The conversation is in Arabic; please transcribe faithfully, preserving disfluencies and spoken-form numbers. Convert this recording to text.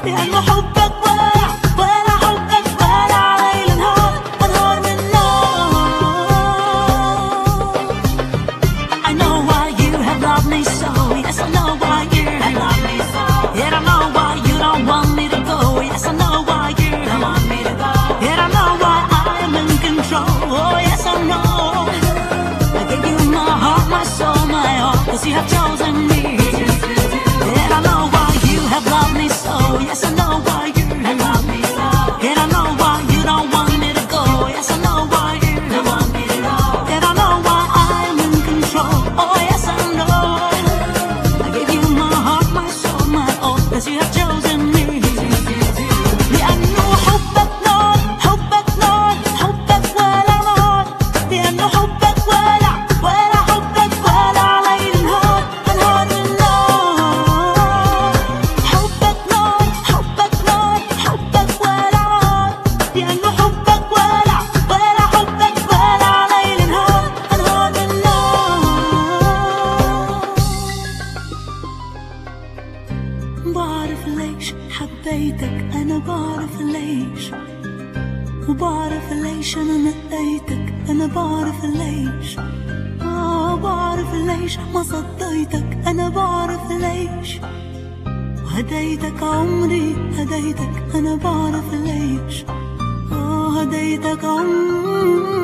لأنه حبك ولع ولع حبك ولع ليل نهار أنهار من نار. I know why you have loved me so. Yes, I know why you have loved me so. And I know why you don't want me to go. Yes, I know why you don't want me to go. And I know why I am in control. Oh, yes, I know. I gave you my heart, my soul, my all, 'cause you have chosen me. And I know why you have loved me so. Yes, I know why you have loved me so. And I know why you don't want me to go. Yes, I know why you don't want me to go. And I know why I am in control. Oh, yes, I know. I gave you my heart, my soul, my all, 'cause you have chosen me. لأنه حبك نار حبك نار حبك ولع نار. لأنه حبك ولع ولع حبك ولع ليل نهار أنهار من نار. حبك نار حبك نار حبك ولع نار. لأنه حبك ولع ولع حبك ولع ليل نهار أنهار من نار. بعرف ليش حبيتك أنا بعرف ليش. وبعرف ليش أنا نقيتك أنا بعرف ليش. آه بعرف ليش ما صديتك أنا بعرف ليش. وهديتك عمري هديتك أنا بعرف ليش. آه هديتك عمري